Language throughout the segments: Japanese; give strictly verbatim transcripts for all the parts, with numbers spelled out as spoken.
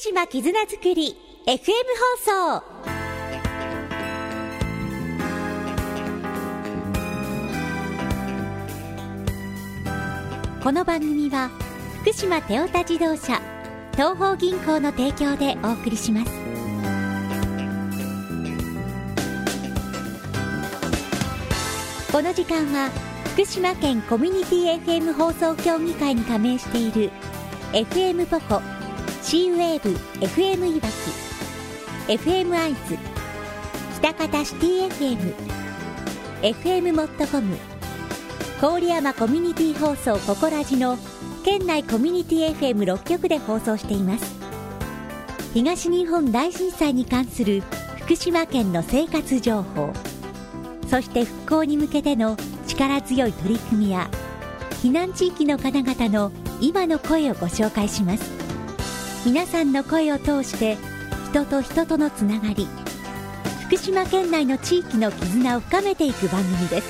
島絆づくり エフエム 放送。この番組は福島テオタ自動車東邦銀行の提供でお送りします。この時間は福島県コミュニティ エフエム 放送協議会に加盟している エフエム ポコ、シーウェーブ エフエム いわき、エフエム アイズ、北方シティ エフエム、エフエム モットコム、郡山コミュニティ放送ココラジの県内コミュニティ エフエムろっ 局で放送しています。東日本大震災に関する福島県の生活情報、そして復興に向けての力強い取り組みや避難地域の方々の今の声をご紹介します。皆さんの声を通して人と人とのつながり、福島県内の地域の絆を深めていく番組です。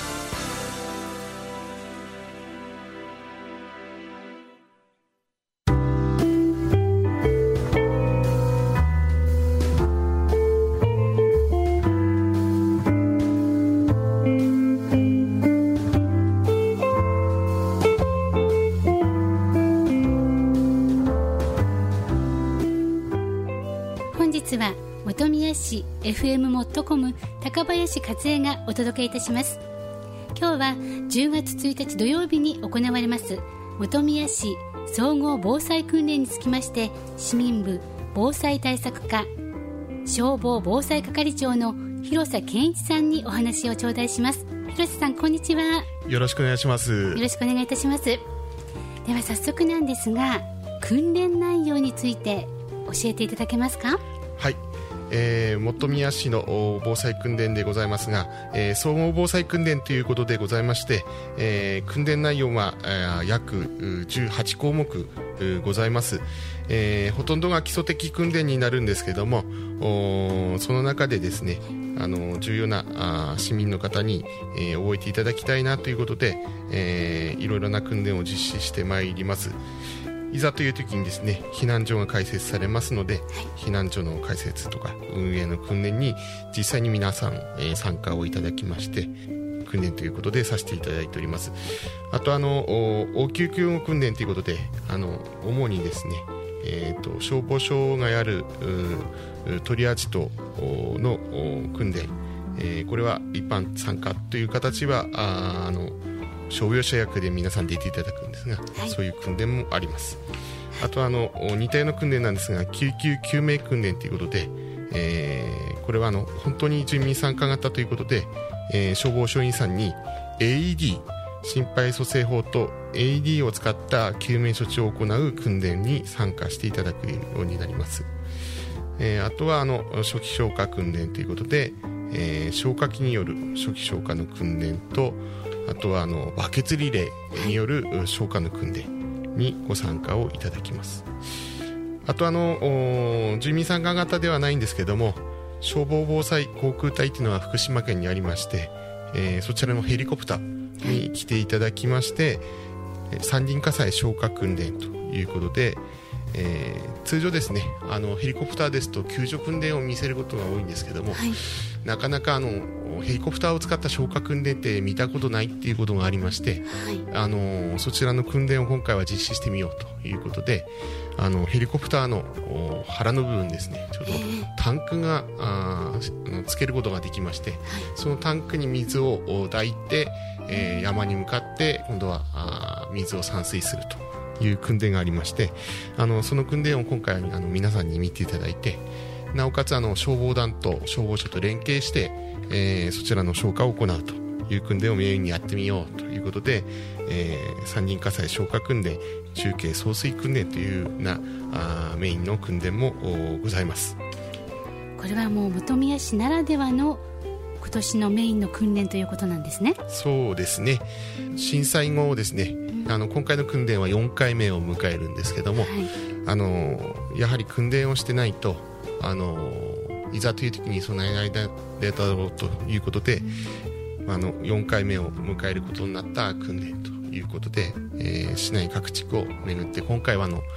本日は本宮市 エフエム モットコム高林克恵がお届けいたします。今日はじゅうがつついたち土曜日に行われます本宮市総合防災訓練につきまして、市民部防災対策課消防防災係長の広瀬健一さんにお話を頂戴します。広瀬さん、こんにちは。 よろしくお願いします。 よろしくお願いいたします。では早速なんですが、訓練内容について教えていただけますか？ はい、えー、本宮市の防災訓練でございますが、えー、総合防災訓練ということでございまして、えー、訓練内容は、えー、約じゅうはちこうもくございます。えー、ほとんどが基礎的訓練になるんですけども、その中でですね、あの重要なあ市民の方に、えー、覚えていただきたいなということで、えー、いろいろな訓練を実施してまいります。いざという時にですね、避難所が開設されますので、避難所の開設とか運営の訓練に実際に皆さん、えー、参加をいただきまして、訓練ということでさせていただいております。あとあの応急救護訓練ということで、あの主にですね、えー、と消防署がやるトリアージ等の訓練、えー、これは一般参加という形はああの消防車役で皆さん出ていただくんですが、はい、そういう訓練もあります。あとあの似たような訓練なんですが、救急救命訓練ということで、えー、これはあの本当に住民参加型ということで、えー、消防署員さんに エーイーディー 心肺蘇生法と エーイーディー を使った救命処置を行う訓練に参加していただくようになります。えー、あとはあの初期消火訓練ということで、えー、消火器による初期消火の訓練と、あとはあのバケツリレーによる消火の訓練にご参加をいただきます。あとあの住民参加型ではないんですけども、消防防災航空隊というのは福島県にありまして、えー、そちらのヘリコプターに来ていただきまして、山林火災消火訓練ということで、えー、通常ですね、あのヘリコプターですと救助訓練を見せることが多いんですけども、はい、なかなかあのヘリコプターを使った消火訓練って見たことないっていうことがありまして、はい、あのそちらの訓練を今回は実施してみようということで、あのヘリコプターの腹の部分ですね、ちょっとタンクがあつけることができまして、はい、そのタンクに水を抱いて、えー、山に向かって今度はあ水を散水するという訓練がありまして、あのその訓練を今回あの皆さんに見ていただいて、なおかつあの消防団と消防署と連携して、えー、そちらの消火を行うという訓練をメインにやってみようということで、えー、山林火災消火訓練、中継送水訓練というようなあメインの訓練もございます。 これはもう本宮市ならではの今年のメインの訓練ということなんですね。 そうですね、震災後ですね、うん、あの今回の訓練はよんかいめを迎えるんですけども、はい、あのやはり訓練をしてないと、あのいざという時に備えないだろうということで、うん、あのよんかいめを迎えることになった訓練ということで、えー、市内各地区を巡って、今回はあの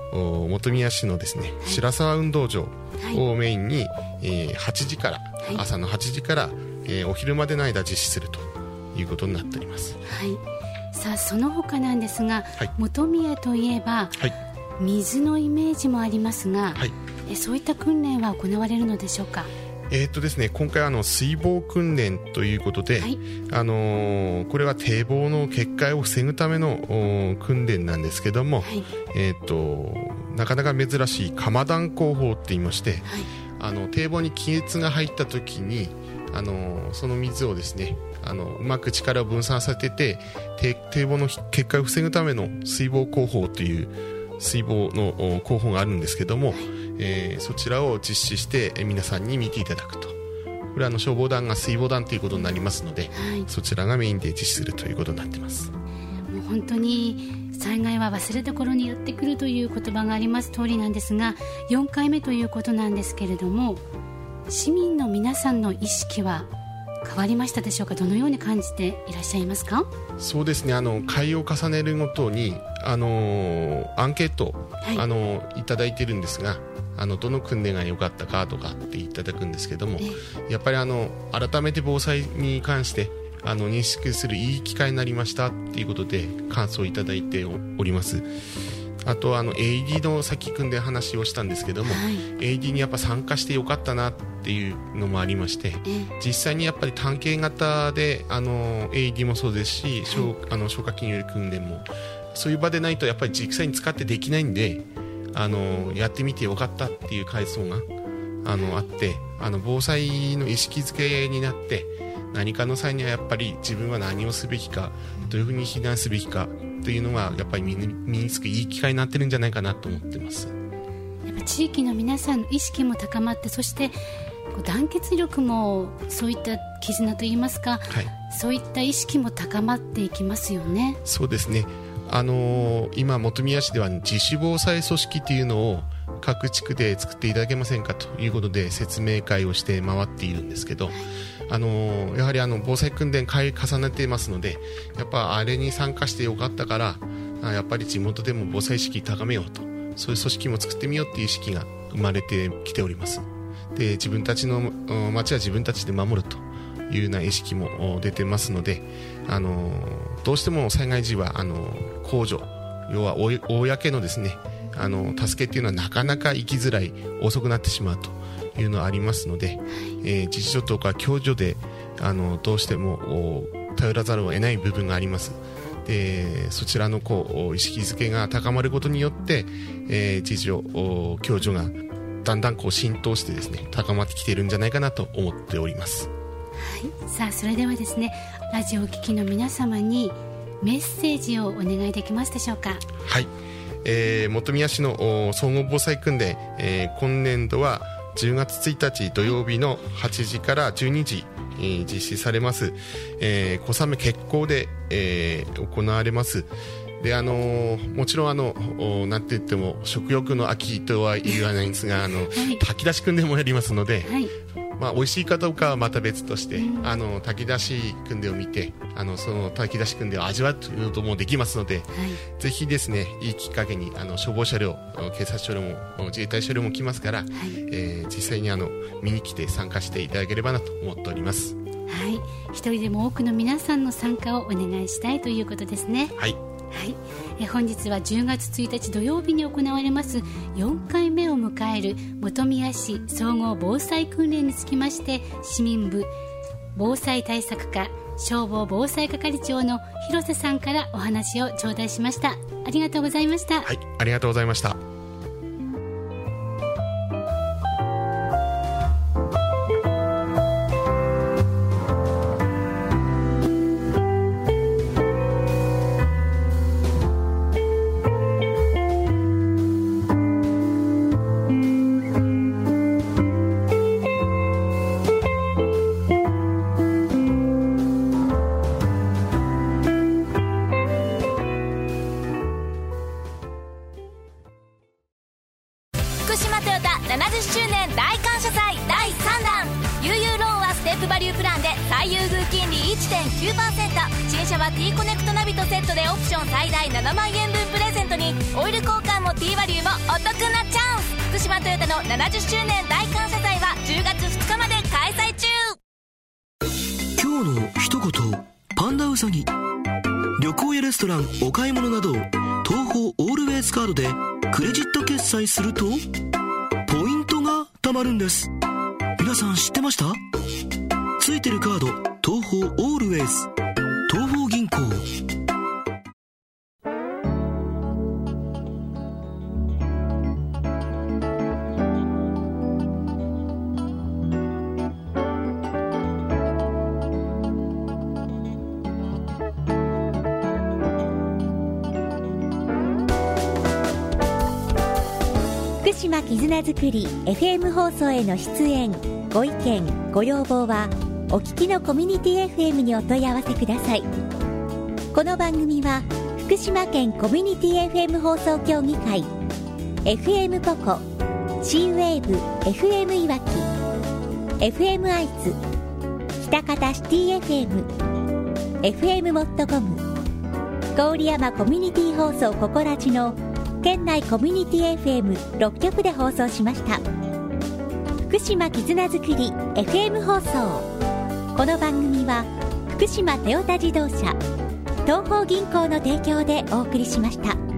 本宮市のですね、はい、白沢運動場をメインに、はいえー、はちじから、はい、朝のはちじから、えー、お昼までの間実施するということになっております。 はい、さあその他なんですが、はい、本宮といえば、はい、水のイメージもありますが、はい、えそういった訓練は行われるのでしょうか。 えーっとですね、今回はあの水防訓練ということで、はい、あのー、これは堤防の決壊を防ぐための訓練なんですけども、はいえーっとなかなか珍しい釜弾工法って言いまして、はい、あの堤防に亀裂が入った時に、あのー、その水をですねあのうまく力を分散させて堤防の決壊を防ぐための水防工法という水防の工法があるんですけども、はいえー、そちらを実施して、えー、皆さんに見ていただくと。これはあの消防団が水防団ということになりますので、はい、そちらがメインで実施するということになっています。 もう本当に災害は忘れた頃にやってくるという言葉があります通りなんですが、よんかいめということなんですけれども、市民の皆さんの意識は変わりましたでしょうか。どのように感じていらっしゃいますか。 そうですね、あの回を重ねるごとに、あのー、アンケート、はいあのー、いただいているんですが、あのどの訓練が良かったかとかっていただくんですけども、やっぱりあの改めて防災に関してあの認識するいい機会になりましたっていうことで感想をいただいております。あとあの エーイーディー のさっき訓練話をしたんですけども、はい、エーイーディー にやっぱ参加してよかったなっていうのもありまして、実際にやっぱり単形型であの エーイーディー もそうですし、はい、あの消火器による訓練もそういう場でないとやっぱり実際に使ってできないんで、あのやってみてよかったっていう回想があのあって、あの防災の意識づけになって、何かの際にはやっぱり自分は何をすべきか、どういうふうに避難すべきかというのがやっぱり身につくいい機会になってるんじゃないかなと思ってます。 やっぱ地域の皆さんの意識も高まって、そして団結力もそういった絆といいますか、はい、そういった意識も高まっていきますよね。 そうですね、あのー、今本宮市では自主防災組織というのを各地区で作っていただけませんかということで説明会をして回っているんですけど、はいあのー、やはりあの防災訓練会重ねていますので、やっぱあれに参加してよかったから、やっぱり地元でも防災意識高めようと、そういう組織も作ってみようっていう意識が生まれてきております。で、自分たちの町は自分たちで守るというような意識も出てますので、あのー、どうしても災害時はあのー、公助、要は公のですね、あのー、助けっていうのはなかなか行きづらい、遅くなってしまうというのはありますので、えー、自治所とか共助であのどうしても頼らざるを得ない部分があります。で、そちらのこう意識づけが高まることによって、えー、自治所共助がだんだんこう浸透してですね、高まってきているんじゃないかなと思っております。 はい、さあそれではですね、ラジオを聴きの皆様にメッセージをお願いできますでしょうか。 はい、えー、本宮市の総合防災訓練、えー、今年度はじゅうがつついたち土曜日のはちじからじゅうにじ、えー、実施されます、えー、小雨決行で、えー、行われます。で、あのー、もちろんあのなんて言っても食欲の秋とは言わないんですが、あの、はい、炊き出し訓練もやりますので、はいまあ、美味しいかどうかはまた別として、うん、あの炊き出し訓練を見て、あのその炊き出し訓練を味わうということもできますので、はい、ぜひですね、いいきっかけにあの消防車両、警察車両も自衛隊車両も来ますから、はいえー、実際にあの見に来て参加していただければなと思っております。 はい、一人でも多くの皆さんの参加をお願いしたいということですね。 はいはい、え本日はじゅうがつついたち土曜日に行われますよんかいめを迎える本宮市総合防災訓練につきまして、市民部防災対策課消防防災係長の広瀬さんからお話を頂戴しました。ありがとうございました。 はい、ありがとうございました。 ななじゅっしゅうねん大感謝祭だいさんだん、悠々ローンは捨テップバリュープランで最優遇金利 いってんきゅうパーセント、 新車は T コネクトナビとセットでオプション最大ななまんえんぶんプレゼントに、オイル交換も T バリューもお得なチャンス。福島トヨタのななじゅっしゅうねん大感謝祭はじゅうがつふつかまで開催中。 今日の一言、パンダウサギ。旅行やレストラン、お買い物など東宝オールウェイズカードでクレジット決済するとポイントが貯まるんです。皆さん知ってました？ついてるカード、東宝オールウェイズ、東宝銀行。 福島絆づくり エフエム 放送への出演、ご意見ご要望はお聞きのコミュニティ エフエム にお問い合わせください。この番組は福島県コミュニティ エフエム 放送協議会、 エフエム ポコ、 C ウェーブ エフエム いわき、 エフエム 愛知、喜多方シティ エフエム、 エフエム モットコム、郡山コミュニティ放送ココラジの県内コミュニティ エフエムろっきょくで放送しました。福島絆づくり エフエム 放送。この番組は福島トヨタ自動車、東邦銀行の提供でお送りしました。